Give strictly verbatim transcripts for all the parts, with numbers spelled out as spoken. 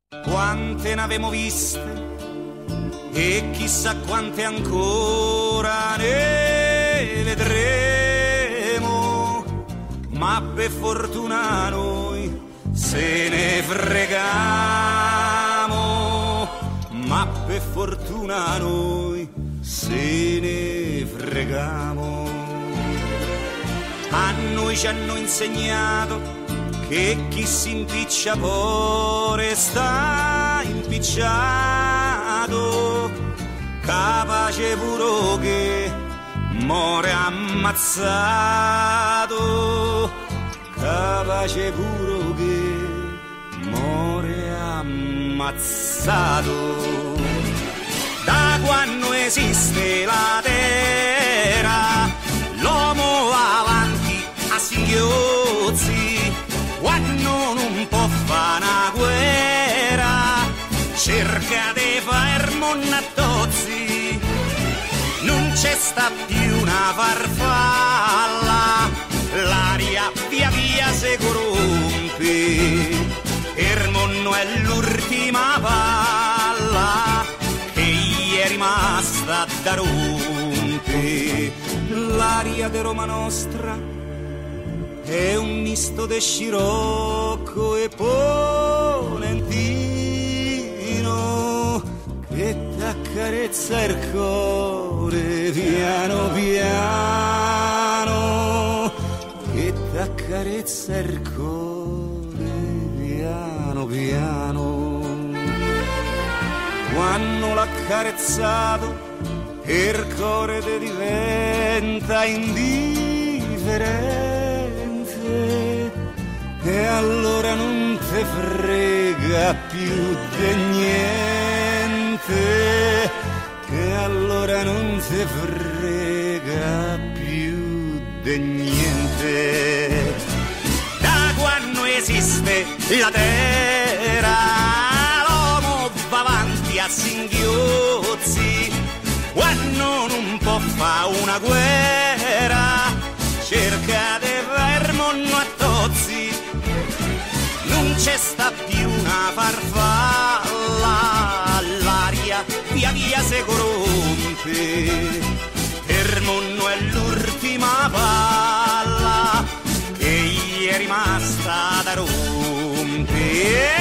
Quante ne avemo viste e chissà quante ancora ne vedremo, ma per fortuna noi se ne fregamo, ma per fortuna noi se ne fregamo. A noi ci hanno insegnato che chi si impiccia pure sta impicciato, capace pure che muore ammazzato, capace pure che muore ammazzato. Da quando esiste la terra, l'uomo avanti a singhiozzi, quando non può fare una guerra, cerca di far monnatozzi. Non c'è sta più una farfalla, l'aria via via si corrompe, il mondo è l'ultima palla che gli è rimasta da rompe. L'aria di Roma Nostra è un misto di scirocco e ponentino che t'accarezza il cuore piano piano, che t'accarezza il cuore piano piano. Quando l'ha carezzato il cuore te diventa indifferente, e allora non te frega più di niente, e allora non te frega più di niente. Da quando esiste la terra, l'uomo va avanti a singhiozzi, quando non può fare una guerra, cerca di far monno a tozzi. Non c'è sta più una farfalla, l'aria via via si corrompe, il mondo è l'ultima palla che gli è rimasta da rompe.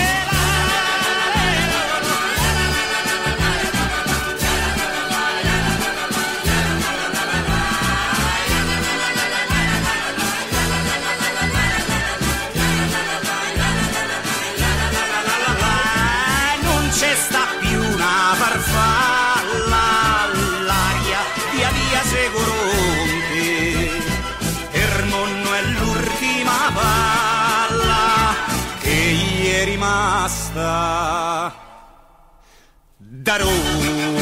Farfalla, l'aria via via si corrompe, il mondo è l'ultima palla che gli è rimasta da Roma.